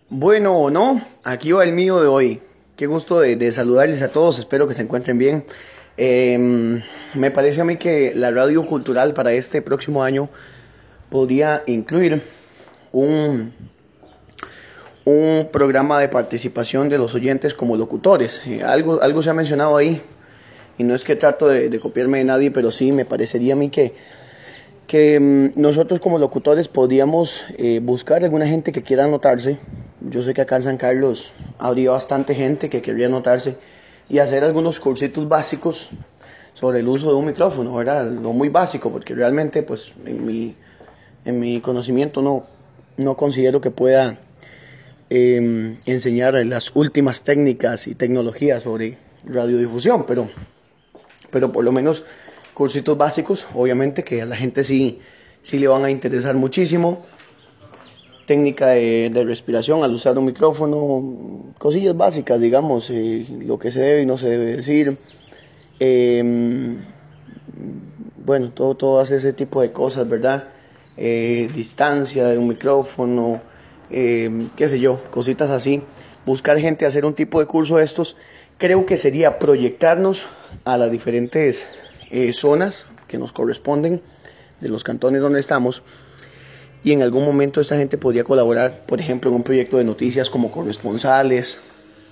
Bueno, no, aquí va el mío de hoy. Qué gusto de saludarles a todos, espero que se encuentren bien. Me parece a mí que la radio cultural para este próximo año podría incluir un, un programa de participación de los oyentes como locutores. Algo se ha mencionado ahí, y no es que trato de copiarme de nadie, pero sí me parecería a mí que nosotros como locutores podríamos buscar alguna gente que quiera anotarse. Yo sé que acá en San Carlos habría bastante gente que querría anotarse y hacer algunos cursitos básicos sobre el uso de un micrófono, ¿verdad? Lo muy básico, porque realmente pues en mi conocimiento no considero que pueda enseñar las últimas técnicas y tecnologías sobre radiodifusión, pero por lo menos cursitos básicos, obviamente que a la gente sí le van a interesar muchísimo. Técnica de respiración al usar un micrófono, cosillas básicas, digamos, lo que se debe y no se debe decir. Eh, bueno, todo hace ese tipo de cosas, ¿verdad? Distancia de un micrófono, qué sé yo, cositas así. Buscar gente a hacer un tipo de curso de estos, creo que sería proyectarnos a las diferentes zonas que nos corresponden de los cantones donde estamos, y en algún momento esta gente podría colaborar, por ejemplo, en un proyecto de noticias como corresponsales.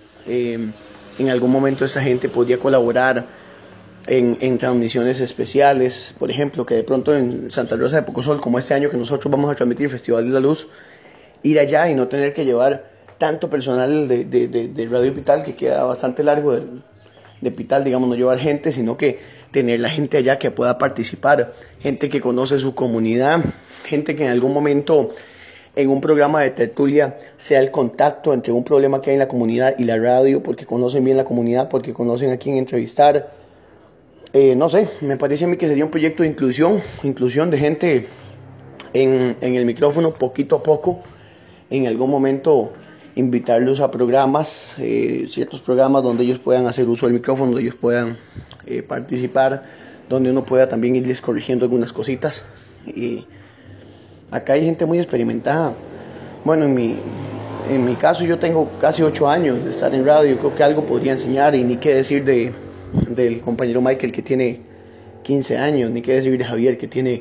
En algún momento esta gente podría colaborar en transmisiones especiales, por ejemplo, que de pronto en Santa Rosa de Pocosol, como este año que nosotros vamos a transmitir Festival de la Luz, ir allá y no tener que llevar tanto personal de Radio Pital, que queda bastante largo de Pital, digamos, no llevar gente, sino que tener la gente allá que pueda participar, gente que conoce su comunidad, gente que en algún momento en un programa de tertulia sea el contacto entre un problema que hay en la comunidad y la radio, porque conocen bien la comunidad, porque conocen a quién entrevistar. No sé, me parece a mí que sería un proyecto de inclusión de gente en el micrófono poquito a poco. En algún momento invitarlos a programas, ciertos programas donde ellos puedan hacer uso del micrófono, donde ellos puedan participar, donde uno pueda también irles corrigiendo algunas cositas. Y acá hay gente muy experimentada. Bueno, en mi caso yo tengo casi 8 años de estar en radio, creo que algo podría enseñar, y ni qué decir del compañero Michael, que tiene 15 años, ni qué decir de Javier, que tiene,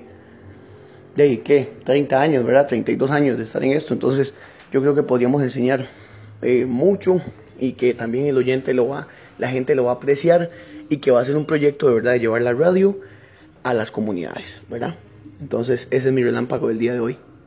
¿qué? 30 años, ¿verdad? 32 años de estar en esto. Entonces yo creo que podríamos enseñar mucho, y que también la gente lo va a apreciar, y que va a ser un proyecto de verdad de llevar la radio a las comunidades, ¿verdad? Entonces ese es mi relámpago del día de hoy.